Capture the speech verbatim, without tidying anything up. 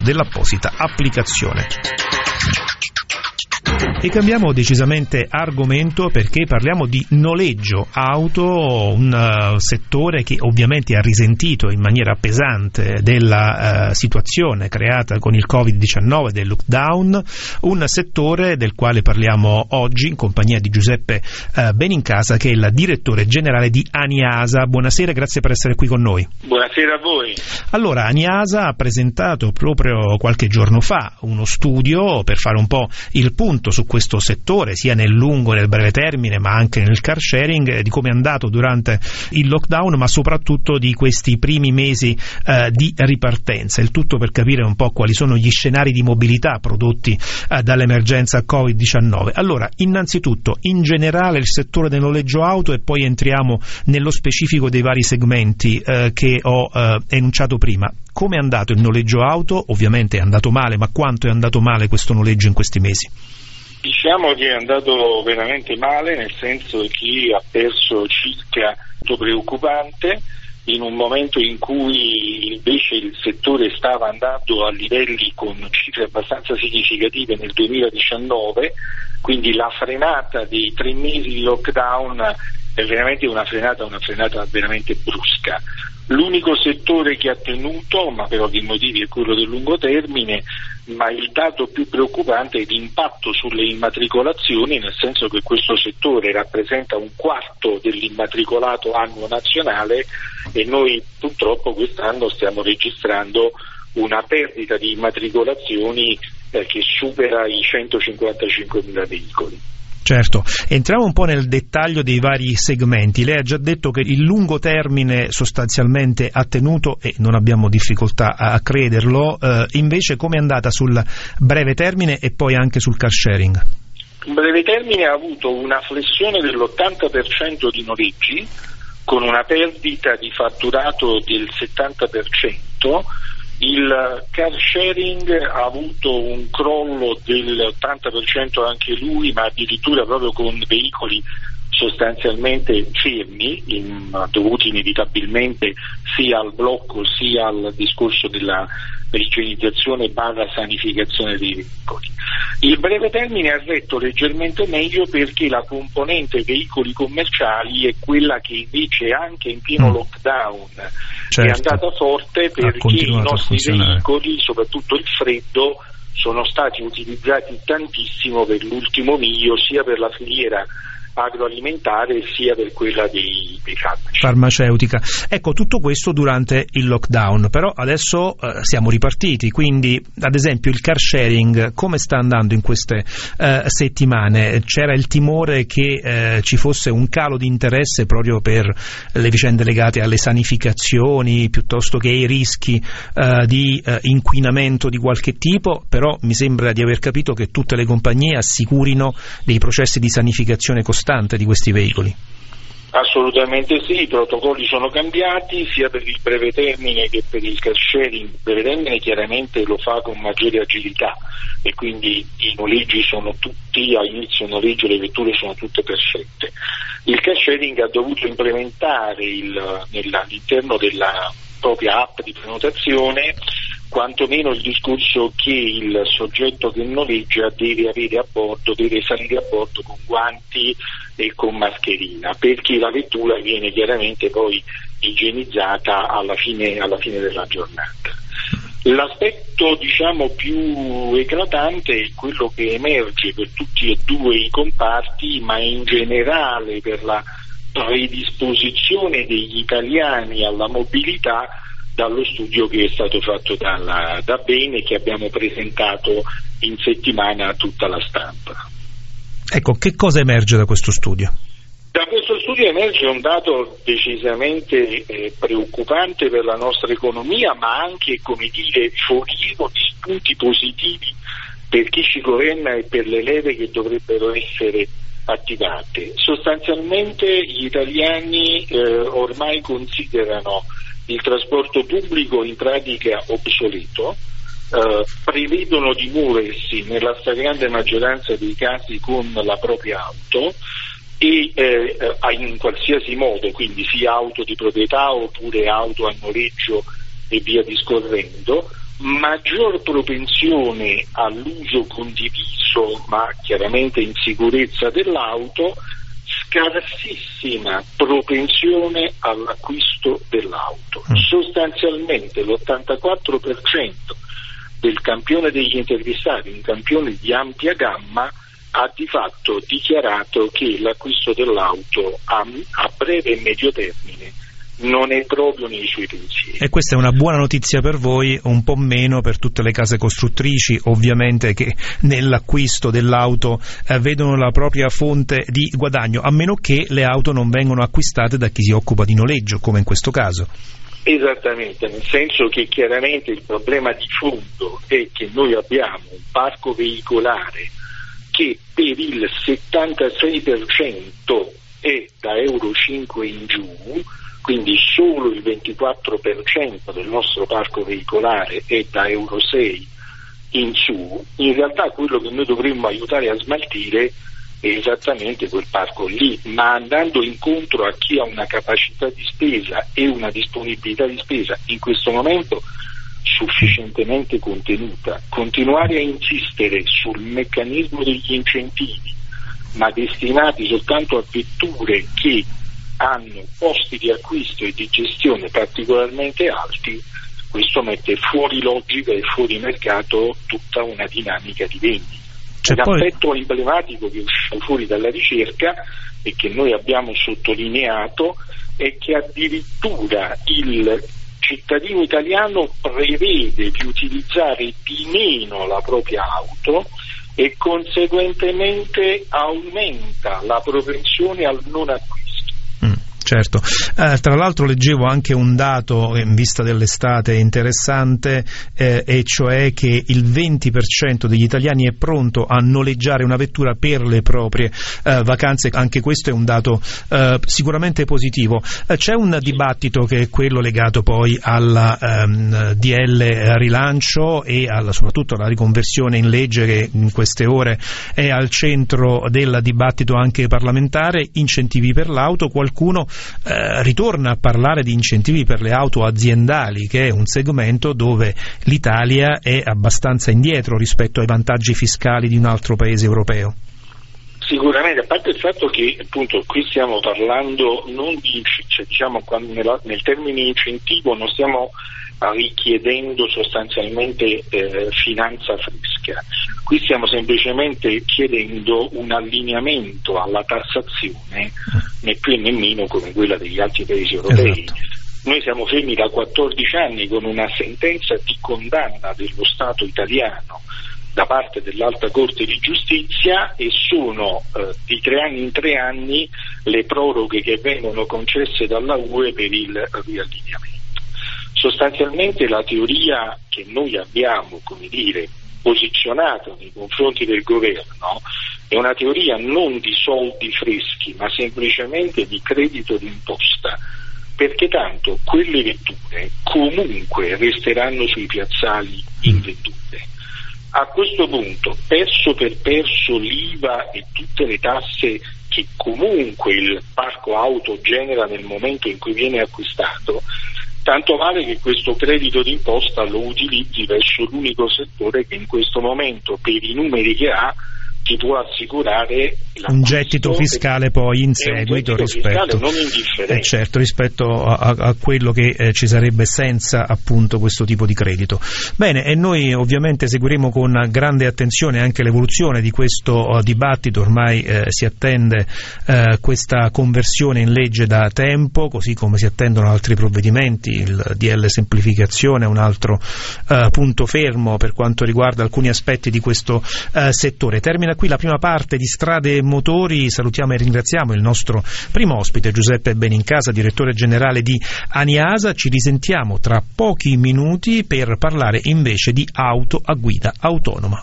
dell'apposita applicazione. E cambiamo decisamente argomento perché parliamo di noleggio auto, un uh, settore che ovviamente ha risentito in maniera pesante della uh, situazione creata con il covid diciannove, del lockdown, un settore del quale parliamo oggi in compagnia di Giuseppe uh, Benincasa, che è il direttore generale di Aniasa. Buonasera, grazie per essere qui con noi. Buonasera a voi. Allora, Aniasa ha presentato proprio qualche giorno fa uno studio per fare un po' il punto su questo settore, sia nel lungo e nel breve termine, ma anche nel car sharing, di come è andato durante il lockdown, ma soprattutto di questi primi mesi eh, di ripartenza. Il tutto per capire un po' quali sono gli scenari di mobilità prodotti eh, dall'emergenza covid diciannove. Allora, innanzitutto, in generale il settore del noleggio auto, e poi entriamo nello specifico dei vari segmenti eh, che ho eh, enunciato prima. Come è andato il noleggio auto? Ovviamente è andato male, ma quanto è andato male questo noleggio in questi mesi? Diciamo che è andato veramente male, nel senso che ha perso circa, molto preoccupante, in un momento in cui invece il settore stava andando a livelli con cifre abbastanza significative nel duemiladiciannove, quindi la frenata dei tre mesi di lockdown è veramente una frenata, una frenata veramente brusca. L'unico settore che ha tenuto, ma per ovvi motivi, è quello del lungo termine, ma il dato più preoccupante è l'impatto sulle immatricolazioni, nel senso che questo settore rappresenta un quarto dell'immatricolato annuo nazionale e noi purtroppo quest'anno stiamo registrando una perdita di immatricolazioni eh, che supera i centocinquantacinquemila veicoli. Certo, entriamo un po' nel dettaglio dei vari segmenti. Lei ha già detto che il lungo termine sostanzialmente ha tenuto e non abbiamo difficoltà a crederlo, eh, invece come è andata sul breve termine e poi anche sul car sharing? Il breve termine ha avuto una flessione dell'ottanta per cento di noleggi, con una perdita di fatturato del settanta per cento. Il car sharing ha avuto un crollo dell'ottanta per cento anche lui, ma addirittura proprio con veicoli sostanzialmente fermi, in, dovuti inevitabilmente sia al blocco sia al discorso della igienizzazione barra sanificazione dei veicoli. Il breve termine ha retto leggermente meglio perché la componente veicoli commerciali è quella che invece anche in pieno mm. lockdown certo. è andata forte, perché i nostri veicoli, soprattutto il freddo, sono stati utilizzati tantissimo per l'ultimo miglio, sia per la filiera agroalimentare sia per quella dei, dei farmaci. Farmaceutica. Ecco, tutto questo durante il lockdown, però adesso eh, siamo ripartiti, quindi ad esempio il car sharing come sta andando in queste eh, settimane? C'era il timore che eh, ci fosse un calo di interesse proprio per le vicende legate alle sanificazioni piuttosto che ai rischi eh, di eh, inquinamento di qualche tipo, però mi sembra di aver capito che tutte le compagnie assicurino dei processi di sanificazione costanti di questi veicoli. Assolutamente sì, i protocolli sono cambiati sia per il breve termine che per il car sharing. Il breve termine chiaramente lo fa con maggiore agilità e quindi i noleggi sono tutti, a inizio noleggio le vetture sono tutte perfette. Il car sharing ha dovuto implementare il, nella, all'interno della propria app di prenotazione quantomeno il discorso che il soggetto che noleggia deve avere a bordo, deve salire a bordo con guanti e con mascherina, perché la vettura viene chiaramente poi igienizzata alla fine, alla fine della giornata. L'aspetto diciamo più eclatante è quello che emerge per tutti e due i comparti, ma in generale per la predisposizione degli italiani alla mobilità, dallo studio che è stato fatto dalla, da Bene e che abbiamo presentato in settimana a tutta la stampa. Ecco, che cosa emerge da questo studio? Da questo studio emerge un dato decisamente eh, preoccupante per la nostra economia, ma anche, come dire, foriero di spunti positivi per chi ci governa e per le leve che dovrebbero essere attivate. Sostanzialmente gli italiani eh, ormai considerano il trasporto pubblico in pratica obsoleto, eh, prevedono di muoversi nella stragrande maggioranza dei casi con la propria auto e eh, in qualsiasi modo, quindi sia auto di proprietà oppure auto a noleggio e via discorrendo, maggior propensione all'uso condiviso, ma chiaramente in sicurezza dell'auto, scarsissima propensione all'acquisto dell'auto. Sostanzialmente l'ottantaquattro per cento del campione degli intervistati, un campione di ampia gamma, ha di fatto dichiarato che l'acquisto dell'auto a, a breve e medio termine non è proprio nei suoi pensieri. E questa è una buona notizia per voi, un po' meno per tutte le case costruttrici, ovviamente, che nell'acquisto dell'auto eh, vedono la propria fonte di guadagno, a meno che le auto non vengono acquistate da chi si occupa di noleggio, come in questo caso. Esattamente, nel senso che chiaramente il problema di fondo è che noi abbiamo un parco veicolare che per il settantasei per cento è da Euro cinque in giù, quindi solo il ventiquattro per cento del nostro parco veicolare è da Euro sei in su. In realtà quello che noi dovremmo aiutare a smaltire è esattamente quel parco lì, ma andando incontro a chi ha una capacità di spesa e una disponibilità di spesa in questo momento sufficientemente contenuta. Continuare a insistere sul meccanismo degli incentivi, ma destinati soltanto a vetture che hanno costi di acquisto e di gestione particolarmente alti, questo mette fuori logica e fuori mercato tutta una dinamica di vendita. C'è Un poi... aspetto emblematico che uscì fuori dalla ricerca e che noi abbiamo sottolineato è che addirittura il cittadino italiano prevede di utilizzare di meno la propria auto e conseguentemente aumenta la propensione al non acquisto. Certo, eh, tra l'altro leggevo anche un dato in vista dell'estate interessante, eh, e cioè che il venti per cento degli italiani è pronto a noleggiare una vettura per le proprie eh, vacanze. Anche questo è un dato eh, sicuramente positivo. Eh, c'è un dibattito che è quello legato poi alla ehm, D L rilancio e alla, soprattutto alla riconversione in legge, che in queste ore è al centro del dibattito anche parlamentare. Incentivi per l'auto, qualcuno Eh, ritorna a parlare di incentivi per le auto aziendali, che è un segmento dove l'Italia è abbastanza indietro rispetto ai vantaggi fiscali di un altro paese europeo. Sicuramente, a parte il fatto che appunto qui stiamo parlando non di, cioè, diciamo, quando nella, nel termine incentivo non stiamo richiedendo sostanzialmente eh, finanza fresca, qui stiamo semplicemente chiedendo un allineamento alla tassazione né più né meno come quella degli altri paesi europei. Esatto. Noi siamo fermi da quattordici anni con una sentenza di condanna dello Stato italiano da parte dell'Alta Corte di Giustizia e sono eh, di tre anni in tre anni le proroghe che vengono concesse dalla U E per il riallineamento. Sostanzialmente la teoria che noi abbiamo, come dire, posizionato nei confronti del governo è una teoria non di soldi freschi, ma semplicemente di credito d'imposta, perché tanto quelle vetture comunque resteranno sui piazzali invendute. A questo punto, perso per perso l'I V A e tutte le tasse che comunque il parco auto genera nel momento in cui viene acquistato, tanto vale che questo credito d'imposta lo utilizzi verso l'unico settore che in questo momento, per i numeri che ha, ti può assicurare un gettito fiscale poi in seguito rispetto, non indifferente. Eh certo, rispetto a, a quello che eh, ci sarebbe senza appunto questo tipo di credito. Bene, e noi ovviamente seguiremo con grande attenzione anche l'evoluzione di questo uh, dibattito. Ormai eh, si attende eh, questa conversione in legge da tempo, così come si attendono altri provvedimenti. Il D L semplificazione è un altro uh, punto fermo per quanto riguarda alcuni aspetti di questo uh, settore. Termina qui la prima parte di Strade e Motori. Salutiamo e ringraziamo il nostro primo ospite, Giuseppe Benincasa, direttore generale di Aniasa. Ci risentiamo tra pochi minuti per parlare invece di auto a guida autonoma.